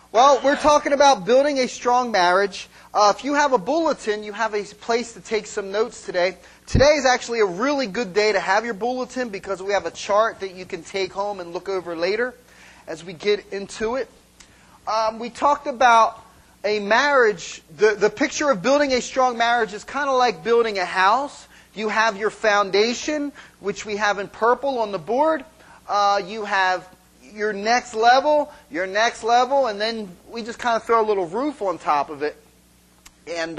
Well, we're talking about building a strong marriage. If you have a bulletin, you have a place to take some notes today. Today is actually a really good day to have your bulletin because we have a chart that you can take home and look over later as we get into it. We talked about a marriage. The picture of building a strong marriage is kind of like building a house. You have your foundation, which we have in purple on the board. You have your next level, and then we just kind of throw a little roof on top of it. And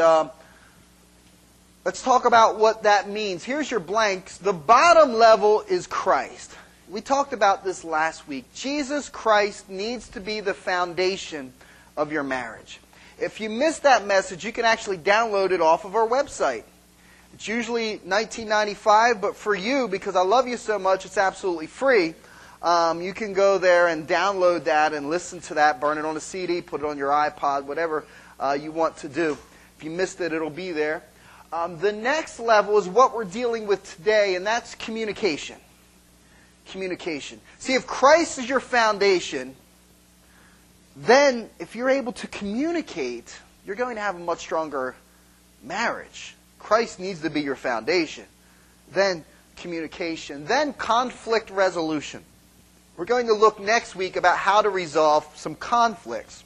let's talk about what that means. Here's your blanks. The bottom level is Christ. We talked about this last week. Jesus Christ needs to be the foundation of your marriage. If you missed that message, you can actually download it off of our website. It's usually $19.95, but for you, because I love you so much, it's absolutely free. You can go there and download that and listen to that, burn it on a CD, put it on your iPod, whatever you want to do. If you missed it, it'll be there. The next level is what we're dealing with today, and that's communication. Communication. See, if Christ is your foundation, then if you're able to communicate, you're going to have a much stronger marriage. Christ needs to be your foundation. Then communication. Then conflict resolution. We're going to look next week about how to resolve some conflicts.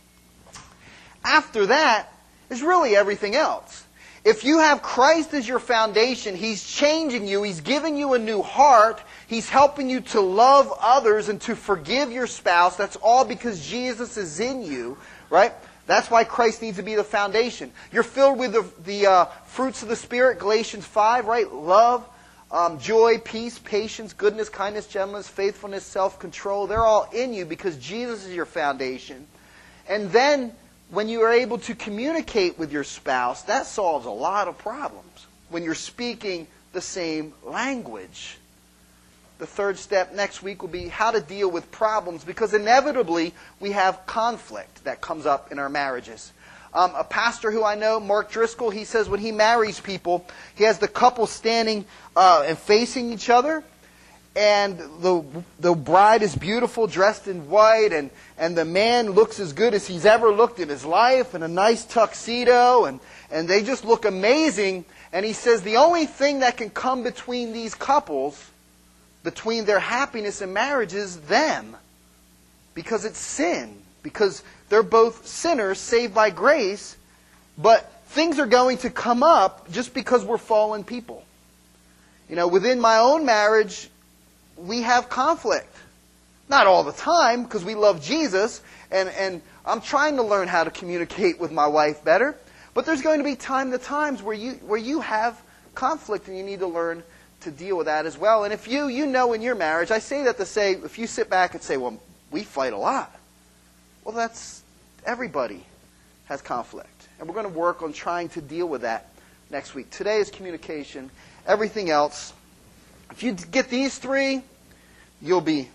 After that is really everything else. If you have Christ as your foundation, He's changing you. He's giving you a new heart. He's helping you to love others and to forgive your spouse. That's all because Jesus is in you, right? That's why Christ needs to be the foundation. You're filled with the fruits of the Spirit, Galatians 5, right? Love, joy, peace, patience, goodness, kindness, gentleness, faithfulness, self-control. They're all in you because Jesus is your foundation. And then when you are able to communicate with your spouse, that solves a lot of problems when you're speaking the same language. The third step next week will be how to deal with problems, because inevitably we have conflict that comes up in our marriages. A pastor who I know, Mark Driscoll, he says when he marries people, he has the couple standing and facing each other, and the bride is beautiful, dressed in white, and the man looks as good as he's ever looked in his life, in a nice tuxedo, and they just look amazing. And he says the only thing that can come between these couples, between their happiness and marriage, is them. Because it's sin. Because they're both sinners saved by grace, but things are going to come up just because we're fallen people. You know, within my own marriage, we have conflict. Not all the time, because we love Jesus, and I'm trying to learn how to communicate with my wife better. But there's going to be times where you have conflict, and you need to learn to deal with that as well. And if you know in your marriage, I say that to say, if you sit back and say, well, we fight a lot. Well, that's, everybody has conflict. And we're going to work on trying to deal with that next week. Today is communication. Everything else, if you get these three, you'll be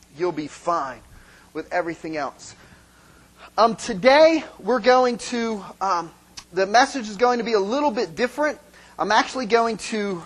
fine with everything else. Today, we're going to, the message is going to be a little bit different. I'm actually going to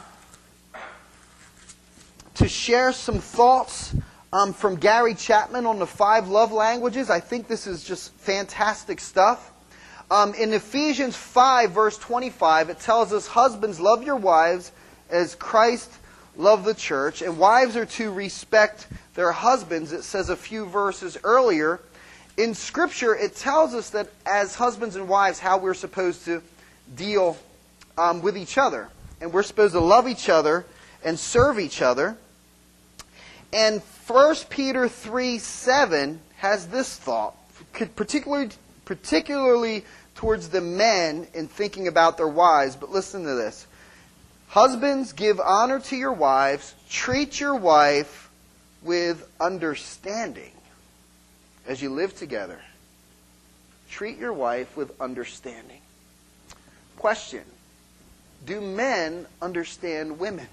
share some thoughts from Gary Chapman on the 5 love languages. I think this is just fantastic stuff. In Ephesians 5, verse 25, it tells us, husbands, love your wives as Christ loved the church, and wives are to respect their husbands. It says a few verses earlier. In Scripture, it tells us that as husbands and wives, how we're supposed to deal with each other. And we're supposed to love each other and serve each other. And 1 Peter 3:7 has this thought, particularly towards the men in thinking about their wives. But listen to this. Husbands, give honor to your wives. Treat your wife with understanding as you live together. Treat your wife with understanding. Question. Do men understand women?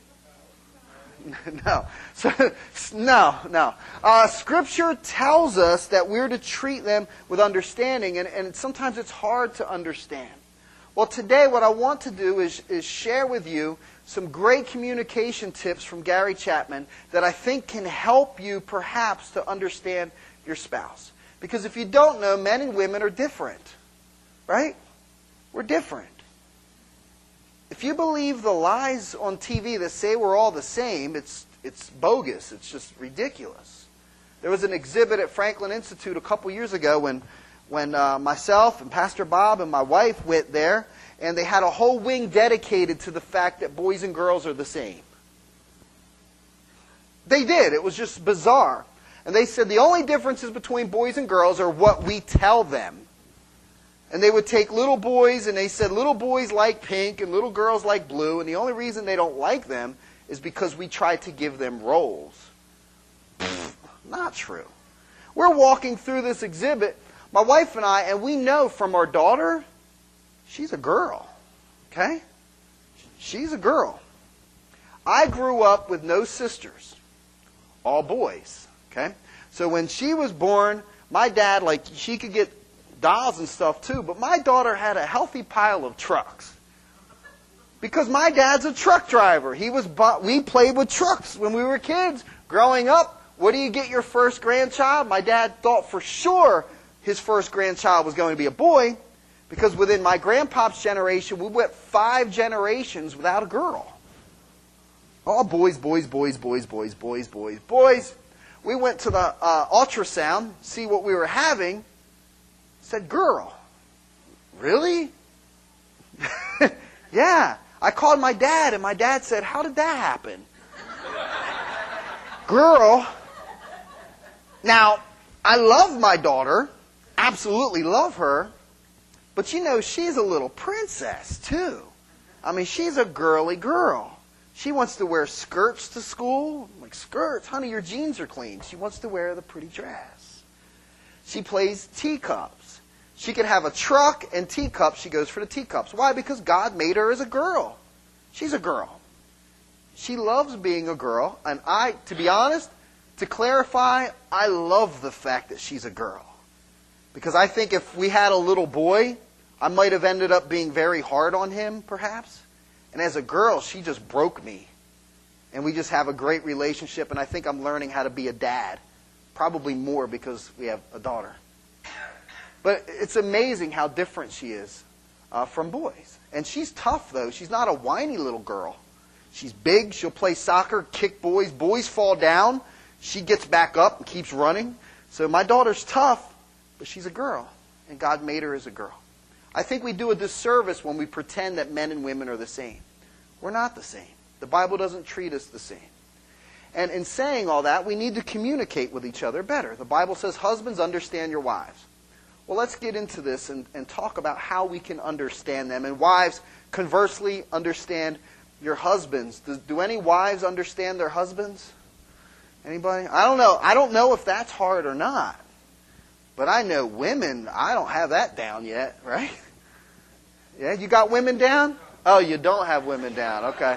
No. No. Scripture tells us that we're to treat them with understanding, and sometimes it's hard to understand. Well, today what I want to do is share with you some great communication tips from Gary Chapman that I think can help you perhaps to understand your spouse. Because if you don't know, men and women are different. Right? We're different. If you believe the lies on TV that say we're all the same, it's bogus. It's just ridiculous. There was an exhibit at Franklin Institute a couple years ago when myself and Pastor Bob and my wife went there, and they had a whole wing dedicated to the fact that boys and girls are the same. They did. It was just bizarre. And they said the only differences between boys and girls are what we tell them. And they would take little boys, and they said little boys like pink and little girls like blue, and the only reason they don't like them is because we try to give them roles. Not true. We're walking through this exhibit, my wife and I, and we know from our daughter, she's a girl. Okay? She's a girl. I grew up with no sisters. All boys. Okay? So when she was born, my dad, she could get dolls and stuff too, but my daughter had a healthy pile of trucks. Because my dad's a truck driver. We played with trucks when we were kids. Growing up, what do you get your first grandchild? My dad thought for sure his first grandchild was going to be a boy, because within my grandpop's generation, we went 5 generations without a girl. All boys, boys, boys, boys, boys, boys, boys, boys. We went to the ultrasound, see what we were having. Said, girl. Really? Yeah. I called my dad, and my dad said, how did that happen? Girl. Now, I love my daughter. Absolutely love her. But she's a little princess, too. I mean, she's a girly girl. She wants to wear skirts to school. I'm like, skirts? Honey, your jeans are clean. She wants to wear the pretty dress. She plays teacups. She can have a truck and teacups. She goes for the teacups. Why? Because God made her as a girl. She's a girl. She loves being a girl. And to be honest, to clarify, I love the fact that she's a girl. Because I think if we had a little boy, I might have ended up being very hard on him, perhaps. And as a girl, she just broke me. And we just have a great relationship, and I think I'm learning how to be a dad. Probably more because we have a daughter. But it's amazing how different she is from boys. And she's tough, though. She's not a whiny little girl. She's big. She'll play soccer, kick boys. Boys fall down. She gets back up and keeps running. So my daughter's tough, but she's a girl. And God made her as a girl. I think we do a disservice when we pretend that men and women are the same. We're not the same. The Bible doesn't treat us the same. And in saying all that, we need to communicate with each other better. The Bible says, husbands, understand your wives. Well, let's get into this and talk about how we can understand them. And wives, conversely, understand your husbands. Do any wives understand their husbands? Anybody? I don't know. I don't know if that's hard or not. But I know women, I don't have that down yet, right? Yeah, you got women down? Oh, you don't have women down. Okay.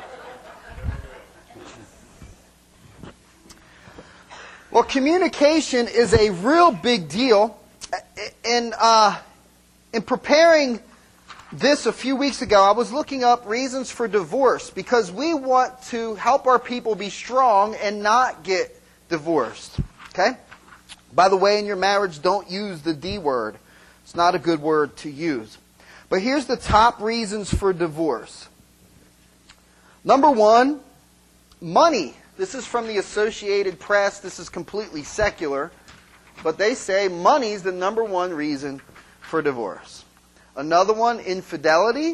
Well, communication is a real big deal. In preparing this a few weeks ago, I was looking up reasons for divorce because we want to help our people be strong and not get divorced. Okay? By the way, in your marriage, don't use the D word. It's not a good word to use. But here's the top reasons for divorce. Number 1, money. This is from the Associated Press. This is completely secular. But they say money's the number 1 reason for divorce. Another one, infidelity.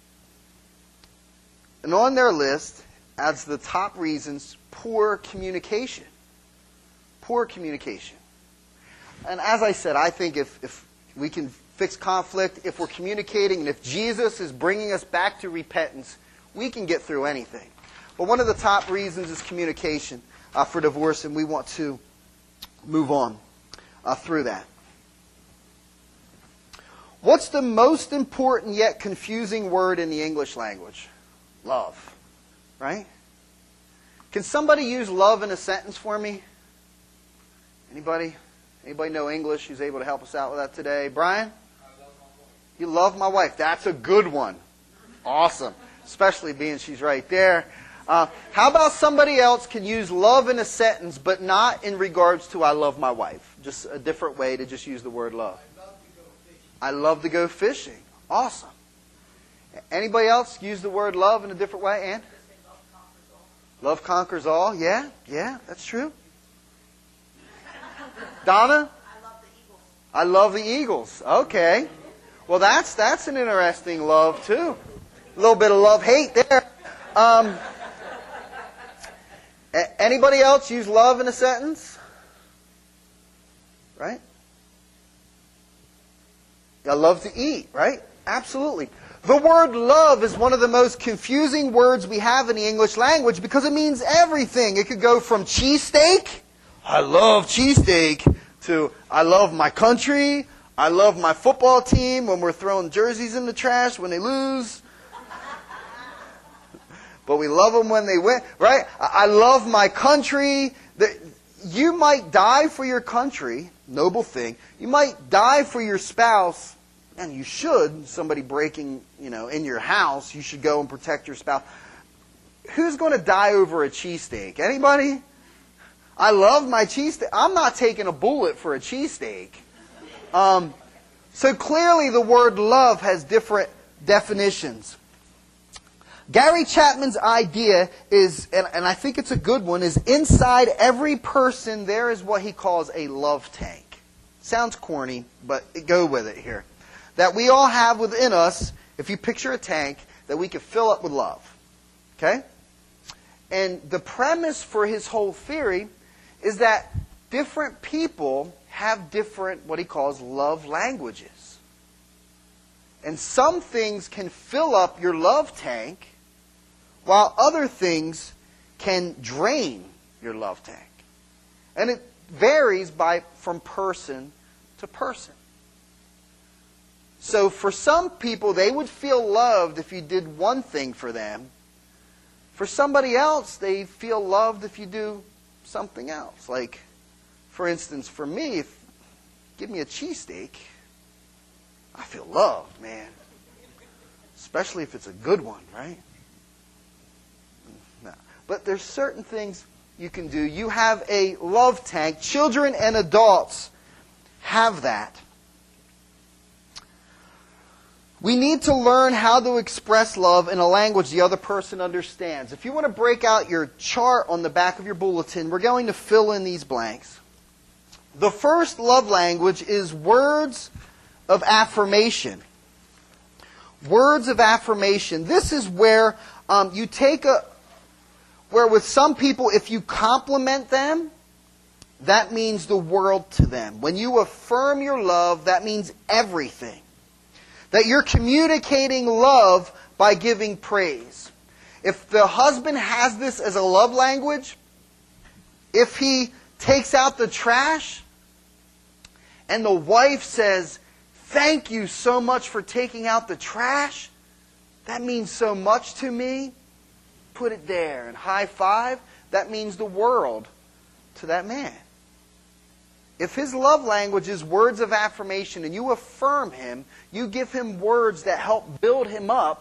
And on their list, as the top reasons, poor communication. Poor communication. And as I said, I think if we can fix conflict, if we're communicating, and if Jesus is bringing us back to repentance, we can get through anything. But one of the top reasons is communication for divorce, and we want to move on through that. What's the most important yet confusing word in the English language? Love. Right? Can somebody use love in a sentence for me? Anybody? Anybody know English who's able to help us out with that today? Brian? I love my wife. You love my wife. That's a good one. Awesome. Especially being she's right there. How about somebody else can use love in a sentence, but not in regards to I love my wife? Just a different way to just use the word love. I love to go fishing. Awesome. Anybody else use the word love in a different way, Ann? Love conquers all. Yeah, that's true. Donna? I love the Eagles. Okay. Well, that's an interesting love, too. A little bit of love-hate there. Anybody else use love in a sentence? Right? I love to eat, right? Absolutely. The word love is one of the most confusing words we have in the English language because it means everything. It could go from cheesesteak, I love cheesesteak, to I love my country, I love my football team when we're throwing jerseys in the trash when they lose. But we love them when they win, right? I love my country. You might die for your country, noble thing. You might die for your spouse. And you should, somebody breaking, in your house, you should go and protect your spouse. Who's going to die over a cheesesteak? Anybody? I love my cheesesteak. I'm not taking a bullet for a cheesesteak. So clearly the word love has different definitions. Gary Chapman's idea is, and I think it's a good one, is inside every person there is what he calls a love tank. Sounds corny, but go with it here. That we all have within us, if you picture a tank, that we can fill up with love. Okay? And the premise for his whole theory is that different people have different, what he calls, love languages. And some things can fill up your love tank, while other things can drain your love tank. And it varies from person to person. So for some people, they would feel loved if you did one thing for them. For somebody else, they feel loved if you do something else. Like, for instance, for me, give me a cheesesteak, I feel loved, man. Especially if it's a good one, right? No. But there's certain things you can do. You have a love tank. Children and adults have that. We need to learn how to express love in a language the other person understands. If you want to break out your chart on the back of your bulletin, we're going to fill in these blanks. The first love language is words of affirmation. Words of affirmation. This is where you take where with some people, if you compliment them, that means the world to them. When you affirm your love, that means everything. That you're communicating love by giving praise. If the husband has this as a love language, if he takes out the trash and the wife says, "Thank you so much for taking out the trash. That means so much to me." Put it there and high five. That means the world to that man. If his love language is words of affirmation and you affirm him, you give him words that help build him up,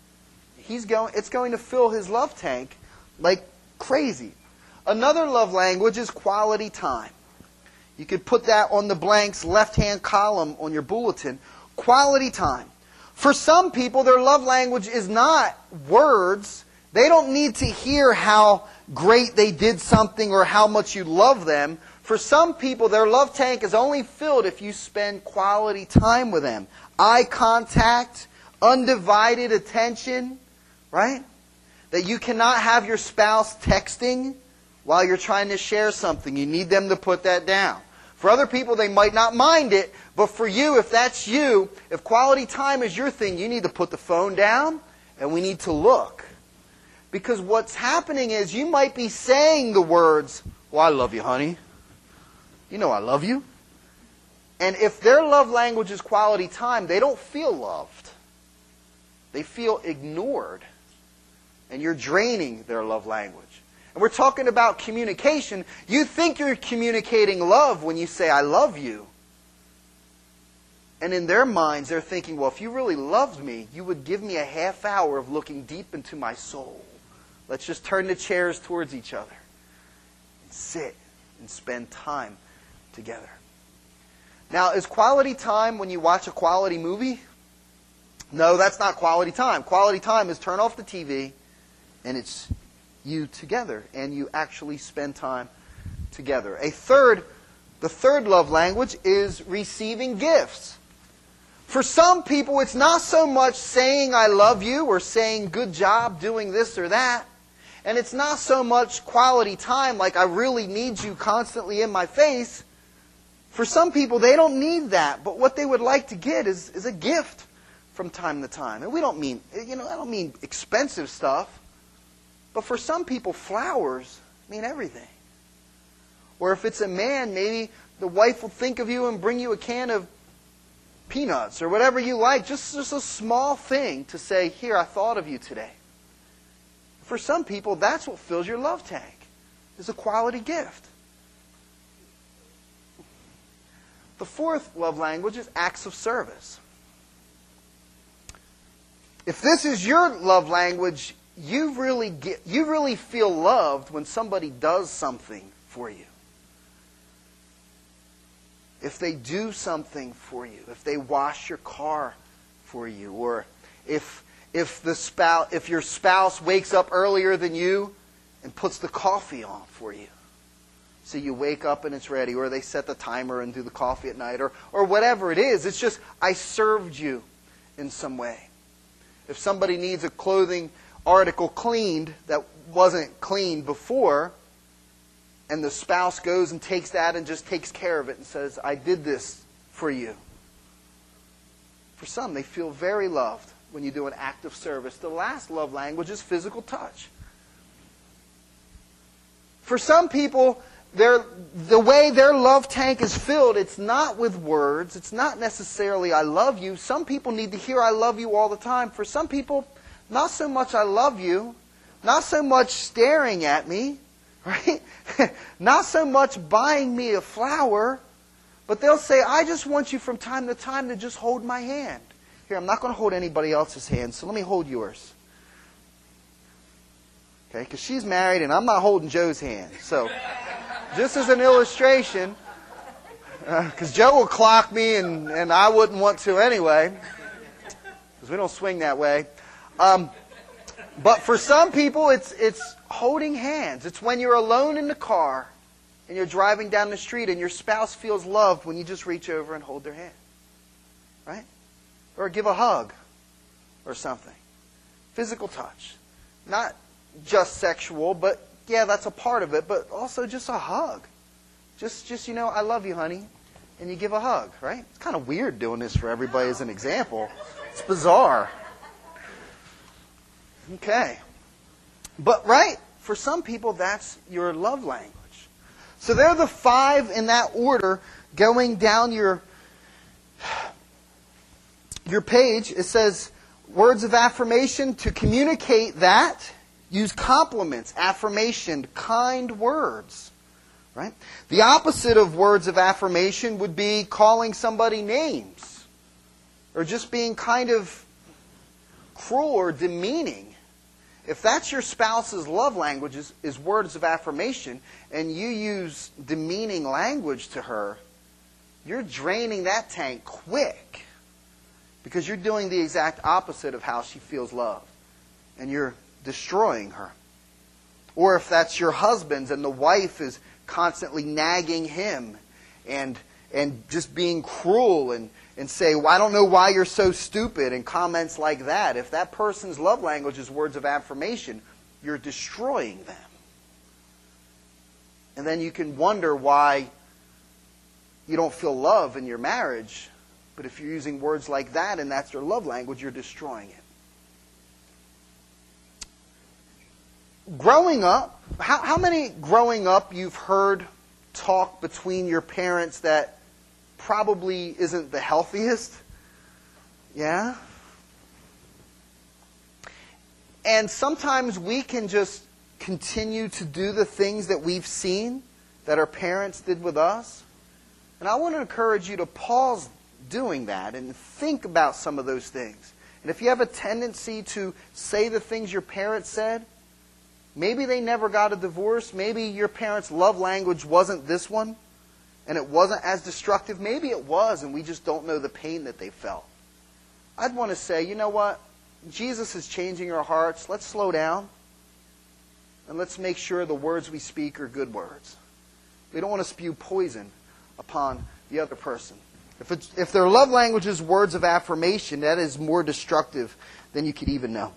it's going to fill his love tank like crazy. Another love language is quality time. You could put that on the blanks left-hand column on your bulletin. Quality time. For some people, their love language is not words. They don't need to hear how great they did something or how much you love them. For some people, their love tank is only filled if you spend quality time with them. Eye contact, undivided attention, right? That you cannot have your spouse texting while you're trying to share something. You need them to put that down. For other people, they might not mind it, but for you, if that's you, if quality time is your thing, you need to put the phone down and we need to look. Because what's happening is you might be saying the words, "Well, I love you, honey. You know I love you." And if their love language is quality time, they don't feel loved. They feel ignored. And you're draining their love language. And we're talking about communication. You think you're communicating love when you say, "I love you." And in their minds, they're thinking, well, if you really loved me, you would give me a half hour of looking deep into my soul. Let's just turn the chairs towards each other and sit and spend time together. Now, is quality time when you watch a quality movie? No, that's not quality time. Quality time is turn off the TV and it's you together and you actually spend time together. The third love language is receiving gifts. For some people, it's not so much saying I love you or saying good job doing this or that. And it's not so much quality time like I really need you constantly in my face. For some people, they don't need that. But what they would like to get is a gift from time to time. And I don't mean expensive stuff. But for some people, flowers mean everything. Or if it's a man, maybe the wife will think of you and bring you a can of peanuts or whatever you like. Just a small thing to say, here, I thought of you today. For some people, that's what fills your love tank, is a quality gift. The fourth love language is acts of service. If this is your love language, you really feel loved when somebody does something for you. If they do something for you, if they wash your car for you, or if your spouse wakes up earlier than you and puts the coffee on for you, so you wake up and it's ready, or they set the timer and do the coffee at night, or whatever it is, it's just I served you in some way. If somebody needs a clothing article cleaned that wasn't cleaned before, and the spouse goes and takes that and just takes care of it and says, I did this for you. For some, they feel very loved when you do an act of service. The last love language is physical touch. For some people, the way their love tank is filled, it's not with words. It's not necessarily I love you. Some people need to hear I love you all the time. For some people, not so much I love you, not so much staring at me, right? Not so much buying me a flower, but they'll say, I just want you from time to time to just hold my hand. Here, I'm not going to hold anybody else's hand, so let me hold yours. Okay, because she's married and I'm not holding Joe's hand. So, just as an illustration, because Joe will clock me and I wouldn't want to anyway, because we don't swing that way. But for some people, it's holding hands. It's when you're alone in the car and you're driving down the street and your spouse feels loved when you just reach over and hold their hand. Right? Or give a hug or something. Physical touch. Not just sexual, but yeah, that's a part of it, but also just a hug. Just I love you, honey. And you give a hug, right? It's kind of weird doing this for everybody as an example. It's bizarre. Okay. But, right, for some people, that's your love language. So there are the 5 in that order going down your page. It says, words of affirmation. To communicate that, use compliments, affirmation, kind words. Right? The opposite of words of affirmation would be calling somebody names. Or just being kind of cruel or demeaning. If that's your spouse's love language is words of affirmation, and you use demeaning language to her, you're draining that tank quick. Because you're doing the exact opposite of how she feels loved. And you're destroying her. Or if that's your husband's and the wife is constantly nagging him and just being cruel and say, well, I don't know why you're so stupid, and comments like that. If that person's love language is words of affirmation, you're destroying them. And then you can wonder why you don't feel love in your marriage. But if you're using words like that and that's your love language, you're destroying it. Growing up, how many growing up you've heard talk between your parents that probably isn't the healthiest? Yeah? And sometimes we can just continue to do the things that we've seen that our parents did with us. And I want to encourage you to pause doing that and think about some of those things. And if you have a tendency to say the things your parents said, maybe they never got a divorce, maybe your parents' love language wasn't this one, and it wasn't as destructive. Maybe it was, and we just don't know the pain that they felt. I'd want to say, you know what? Jesus is changing our hearts. Let's slow down, and let's make sure the words we speak are good words. We don't want to spew poison upon the other person. If their love language is words of affirmation, that is more destructive than you could even know.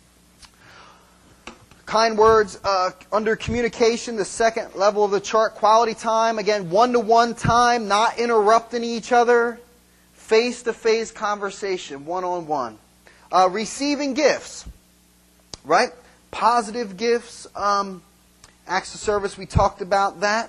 Kind words under communication, the second level of the chart. Quality time, again, one-to-one time, not interrupting each other. Face-to-face conversation, one-on-one. Receiving gifts, right? Positive gifts. Acts of service, we talked about that.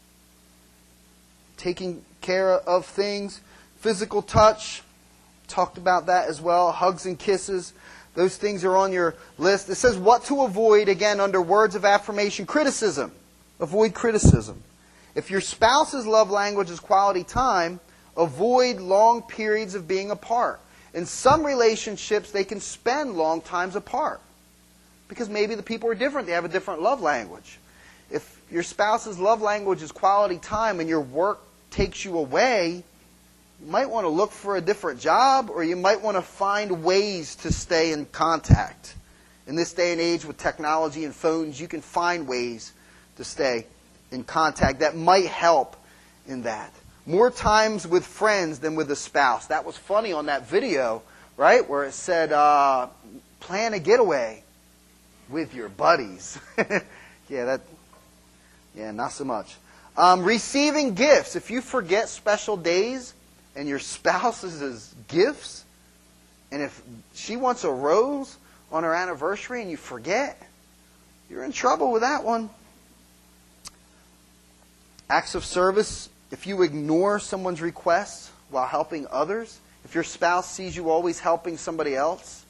Taking care of things. Physical touch, talked about that as well. Hugs and kisses. Those things are on your list. It says what to avoid, again, under words of affirmation. Criticism. Avoid criticism. If your spouse's love language is quality time, avoid long periods of being apart. In some relationships, they can spend long times apart because maybe the people are different. They have a different love language. If your spouse's love language is quality time and your work takes you away, you might want to look for a different job, or you might want to find ways to stay in contact. In this day and age with technology and phones, you can find ways to stay in contact that might help in that. More times with friends than with a spouse. That was funny on that video, right? Where it said, plan a getaway with your buddies. Yeah, not so much. Receiving gifts. If you forget special days and your spouse's gifts, and if she wants a rose on her anniversary and you forget, you're in trouble with that one. Acts of service. If you ignore someone's requests while helping others, if your spouse sees you always helping somebody else,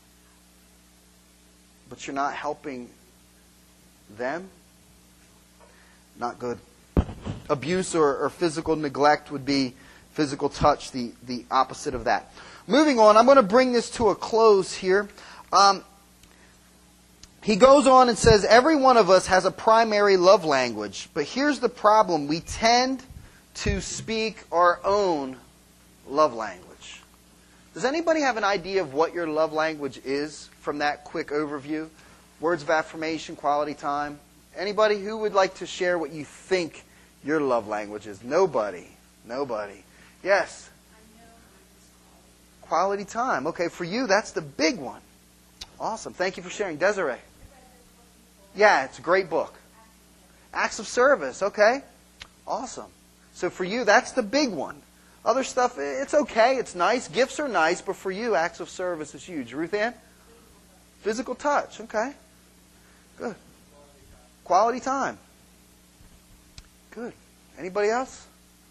but you're not helping them, not good. Abuse or physical neglect would be physical touch, the opposite of that. Moving on, I'm going to bring this to a close here. He goes on and says, every one of us has a primary love language. But here's the problem. We tend to speak our own love language. Does anybody have an idea of what your love language is from that quick overview? Words of affirmation, quality time. Anybody who would like to share what you think your love language is? Nobody. Yes? Quality time. Okay, for you, that's the big one. Awesome. Thank you for sharing. Desiree? Yeah, it's a great book. Acts of service. Okay. Awesome. So for you, that's the big one. Other stuff, it's okay. It's nice. Gifts are nice. But for you, acts of service is huge. Ruth Ann? Physical touch. Okay. Good. Quality time. Good. Anybody else?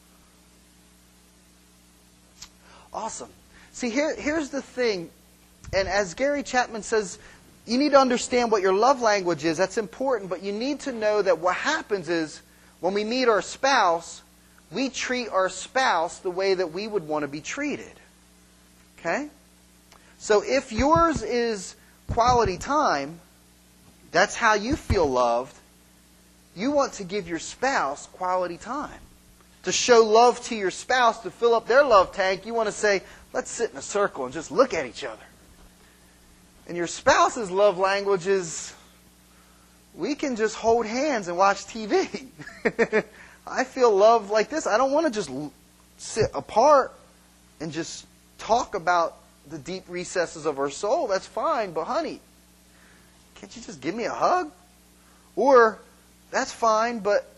Awesome. See, here's the thing. And as Gary Chapman says, you need to understand what your love language is. That's important. But you need to know that what happens is when we meet our spouse, we treat our spouse the way that we would want to be treated. Okay? So if yours is quality time, that's how you feel loved. You want to give your spouse quality time. To show love to your spouse, to fill up their love tank, you want to say, let's sit in a circle and just look at each other. And your spouse's love language is, we can just hold hands and watch TV. I feel love like this. I don't want to just sit apart and just talk about the deep recesses of our soul. That's fine, but honey, can't you just give me a hug? Or, that's fine, but,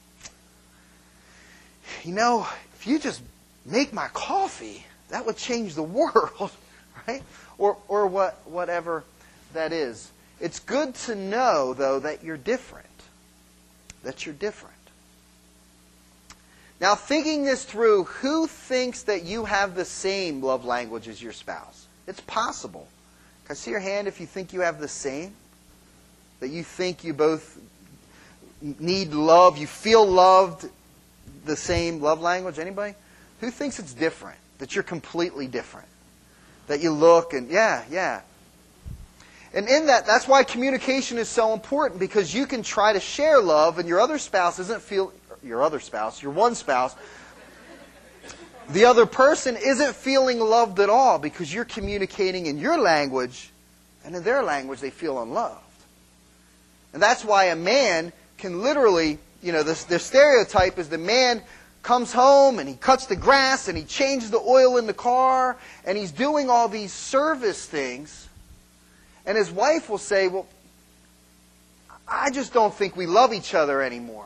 you know, if you just make my coffee, that would change the world, right? Or whatever that is. It's good to know, though, that you're different. That you're different. Now, thinking this through, who thinks that you have the same love language as your spouse? It's possible. Can I see your hand if you think you have the same? That you think you both need love, you feel loved, the same love language? Anybody? Who thinks it's different? That you're completely different? That you look and, yeah. And in that's why communication is so important, because you can try to share love and your other spouse your other spouse, your one spouse, the other person isn't feeling loved at all because you're communicating in your language, and in their language they feel unloved. And that's why a man can literally, the stereotype is the man comes home and he cuts the grass and he changes the oil in the car and he's doing all these service things. And his wife will say, well, I just don't think we love each other anymore.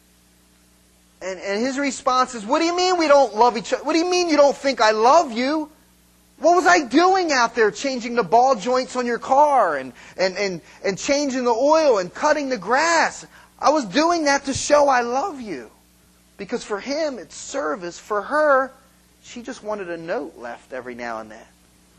And his response is, what do you mean we don't love each other? What do you mean you don't think I love you? What was I doing out there changing the ball joints on your car and changing the oil and cutting the grass? I was doing that to show I love you. Because for him, it's service. For her, she just wanted a note left every now and then.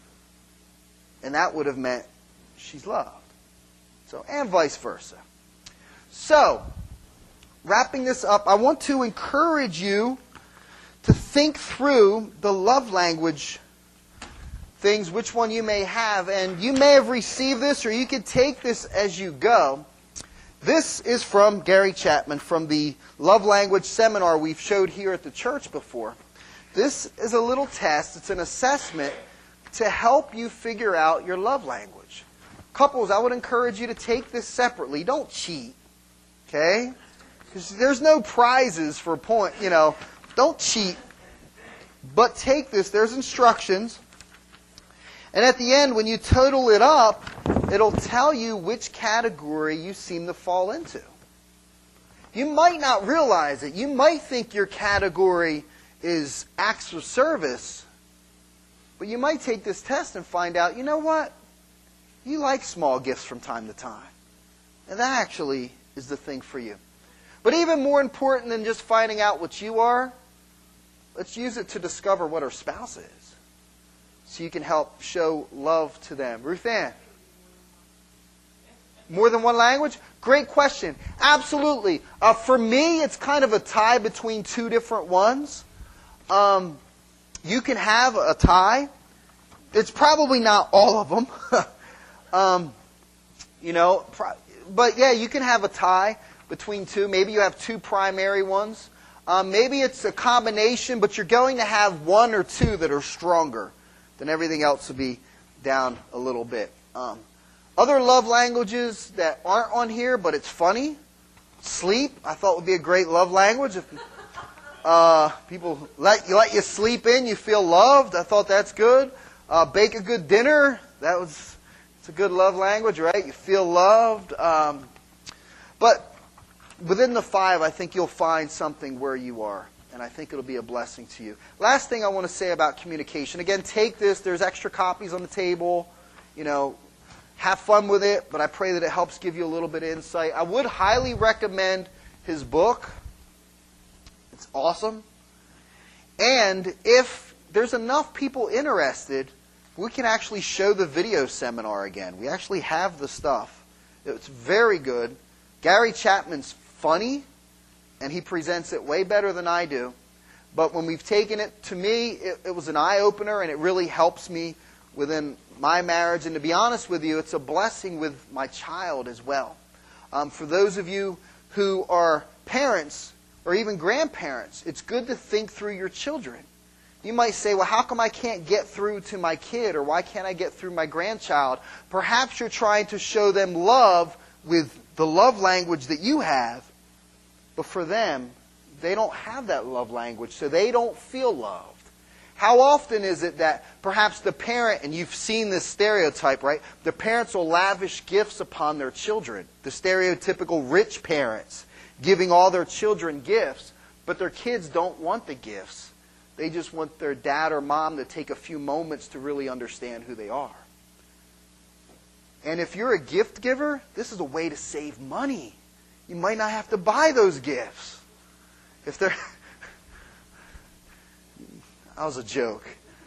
And that would have meant she's loved. And vice versa. So, wrapping this up, I want to encourage you to think through the love language things, which one you may have. And you may have received this, or you could take this as you go. This is from Gary Chapman, from the Love Language Seminar we've showed here at the church before. This is a little test. It's an assessment to help you figure out your love language. Couples, I would encourage you to take this separately. Don't cheat. Okay? Because there's no prizes for point, don't cheat. But take this. There's instructions. And at the end, when you total it up, it'll tell you which category you seem to fall into. You might not realize it. You might think your category is acts of service. But you might take this test and find out, you know what? You like small gifts from time to time. And that actually is the thing for you. But even more important than just finding out what you are, let's use it to discover what our spouse is. So you can help show love to them. Ruth Ann? More than one language? Great question. Absolutely. For me, it's kind of a tie between two different ones. You can have a tie. It's probably not all of them. But yeah, you can have a tie between two. Maybe you have two primary ones. Maybe it's a combination, but you're going to have one or two that are stronger. Then everything else will be down a little bit. Other love languages that aren't on here, but it's funny. Sleep, I thought would be a great love language. If people let you sleep in, you feel loved. I thought that's good. Bake a good dinner. It's a good love language, right? You feel loved. But within the 5, I think you'll find something where you are. And I think it'll be a blessing to you. Last thing I want to say about communication. Again, take this. There's extra copies on the table. Have fun with it. But I pray that it helps give you a little bit of insight. I would highly recommend his book. It's awesome. And if there's enough people interested, we can actually show the video seminar again. We actually have the stuff. It's very good. Gary Chapman's funny. And he presents it way better than I do. But when we've taken it, to me, it was an eye-opener, and it really helps me within my marriage. And to be honest with you, it's a blessing with my child as well. For those of you who are parents or even grandparents, it's good to think through your children. You might say, well, how come I can't get through to my kid, or why can't I get through my grandchild? Perhaps you're trying to show them love with the love language that you have. But for them, they don't have that love language, so they don't feel loved. How often is it that perhaps the parent, and you've seen this stereotype, right? The parents will lavish gifts upon their children. The stereotypical rich parents giving all their children gifts, but their kids don't want the gifts. They just want their dad or mom to take a few moments to really understand who they are. And if you're a gift giver, this is a way to save money. You might not have to buy those gifts. If they're... That was a joke.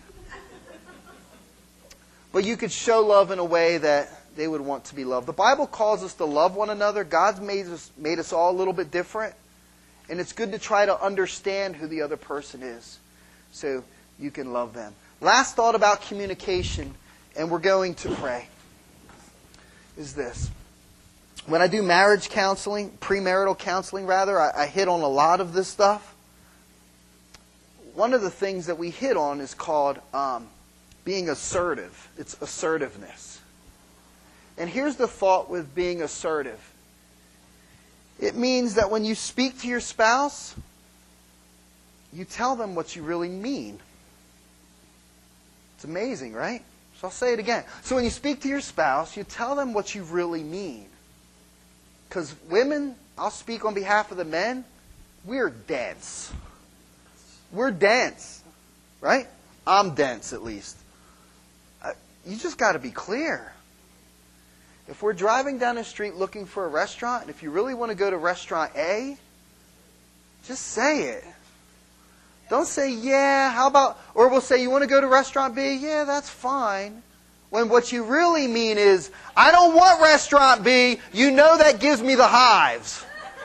But you could show love in a way that they would want to be loved. The Bible calls us to love one another. God's made us all a little bit different. And it's good to try to understand who the other person is so you can love them. Last thought about communication, and we're going to pray, is this. when I do marriage counseling, premarital counseling rather, I hit on a lot of this stuff. One of the things that we hit on is called being assertive. It's assertiveness. And here's the thought with being assertive. It means that when you speak to your spouse, you tell them what you really mean. It's amazing, right? So I'll say it again. So when you speak to your spouse, you tell them what you really mean. Because women, I'll speak on behalf of the men, we're dense. We're dense, right? I'm dense, at least. You just got to be clear. If we're driving down the street looking for a restaurant, and if you really want to go to restaurant A, just say it. Don't say, yeah, how about, or we'll say, you want to go to restaurant B? Yeah, that's fine. When what you really mean is, I don't want restaurant B. You know that gives me the hives.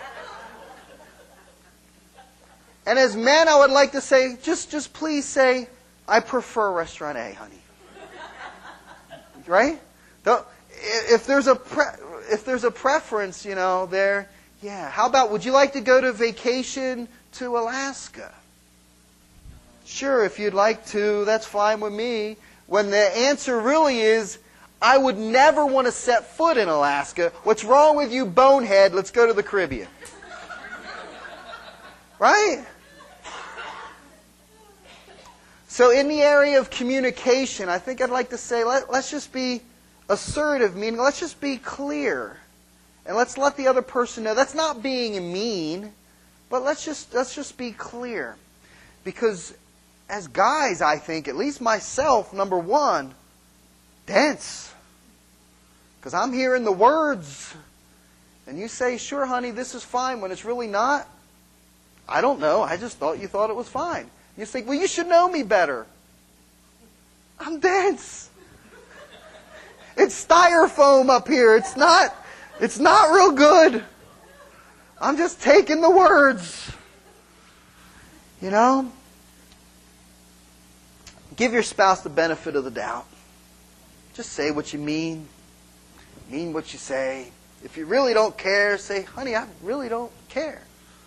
And as men, I would like to say, just please say, I prefer restaurant A, honey. Right? If there's a preference, there, yeah. How about, would you like to go to vacation to Alaska? Sure, if you'd like to, that's fine with me. When the answer really is, I would never want to set foot in Alaska. What's wrong with you, bonehead? Let's go to the Caribbean. Right? So in the area of communication, I think I'd like to say, let's just be assertive, meaning let's just be clear. And let's let the other person know. That's not being mean, but let's just be clear. Because as guys, I think, at least myself, number one, dense. Because I'm hearing the words, and you say, sure, honey, this is fine, when it's really not. I don't know. I just thought you thought it was fine. You think, well, you should know me better. I'm dense. It's styrofoam up here. It's not real good. I'm just taking the words. Give your spouse the benefit of the doubt. Just say what you mean. Mean what you say. If you really don't care, say, honey, I really don't care.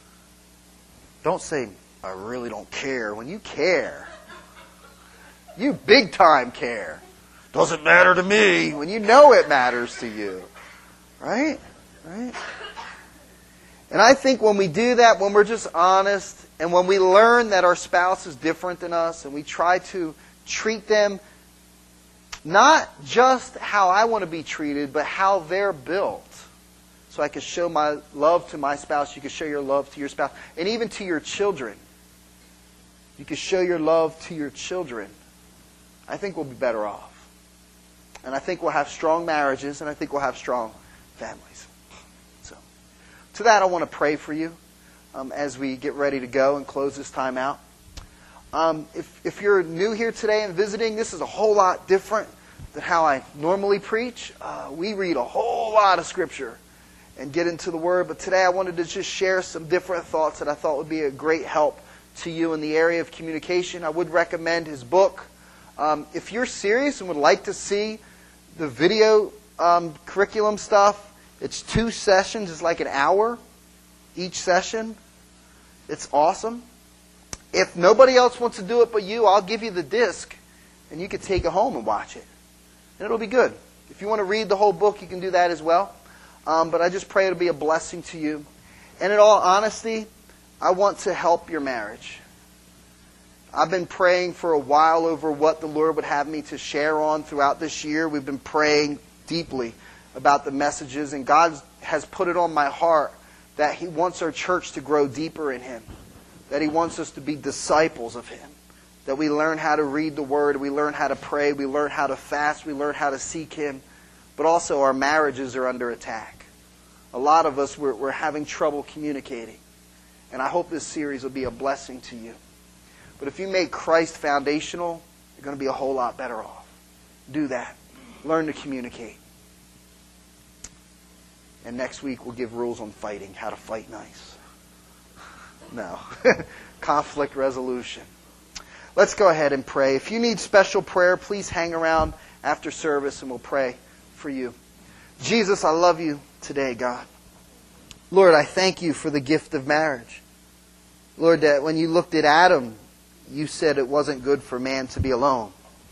Don't say, I really don't care, when you care. You big time care. Doesn't matter to me, when you know it matters to you. Right? Right? And I think when we do that, when we're just honest, and when we learn that our spouse is different than us, and we try to treat them not just how I want to be treated, but how they're built. So I can show my love to my spouse, you can show your love to your spouse, and even to your children. You can show your love to your children. I think we'll be better off. And I think we'll have strong marriages, and I think we'll have strong families. So, to that, I want to pray for you as we get ready to go and close this time out. If you're new here today and visiting, this is a whole lot different than how I normally preach. We read a whole lot of Scripture and get into the Word. But today I wanted to just share some different thoughts that I thought would be a great help to you in the area of communication. I would recommend his book. If you're serious and would like to see the video curriculum stuff, it's 2 sessions. It's like an hour each session. It's awesome. If nobody else wants to do it but you, I'll give you the disc and you can take it home and watch it. And it'll be good. If you want to read the whole book, you can do that as well. But I just pray it'll be a blessing to you. And in all honesty, I want to help your marriage. I've been praying for a while over what the Lord would have me to share on throughout this year. We've been praying deeply about the messages, and God has put it on my heart that He wants our church to grow deeper in Him, that He wants us to be disciples of Him, that we learn how to read the Word, we learn how to pray, we learn how to fast, we learn how to seek Him, but also our marriages are under attack. A lot of us, we're having trouble communicating, and I hope this series will be a blessing to you. But if you make Christ foundational, you're going to be a whole lot better off. Do that. Learn to communicate. And next week we'll give rules on fighting, how to fight nice. No. Conflict resolution. Let's go ahead and pray. If you need special prayer, please hang around after service and we'll pray for you. Jesus, I love you today, God. Lord, I thank you for the gift of marriage. Lord, that when you looked at Adam, you said it wasn't good for man to be alone.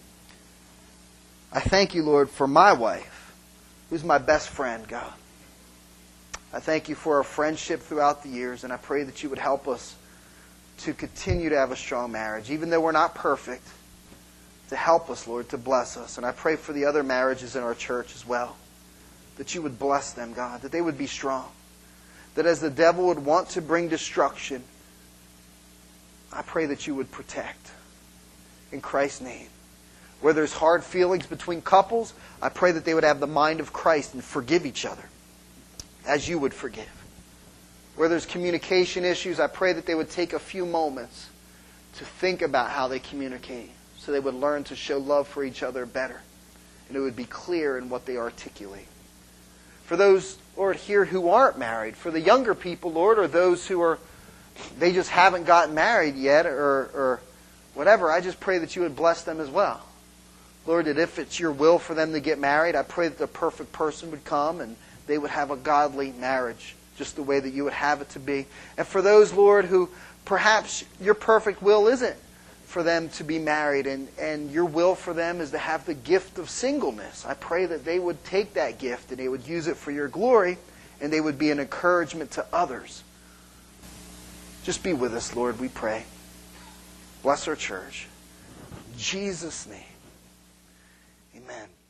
I thank you, Lord, for my wife, who's my best friend, God. I thank you for our friendship throughout the years, and I pray that you would help us to continue to have a strong marriage, even though we're not perfect, to help us, Lord, to bless us. And I pray for the other marriages in our church as well, that you would bless them, God, that they would be strong. That as the devil would want to bring destruction, I pray that you would protect. In Christ's name. Where there's hard feelings between couples, I pray that they would have the mind of Christ and forgive each other as you would forgive. Where there's communication issues, I pray that they would take a few moments to think about how they communicate, so they would learn to show love for each other better, and it would be clear in what they articulate. For those, Lord, here who aren't married, for the younger people, Lord, or those who they just haven't gotten married yet, or whatever, I just pray that you would bless them as well. Lord, that if it's your will for them to get married, I pray that the perfect person would come and they would have a godly marriage, just the way that you would have it to be. And for those, Lord, who perhaps your perfect will isn't for them to be married, and your will for them is to have the gift of singleness, I pray that they would take that gift and they would use it for your glory, and they would be an encouragement to others. Just be with us, Lord, we pray. Bless our church. In Jesus' name. Amen.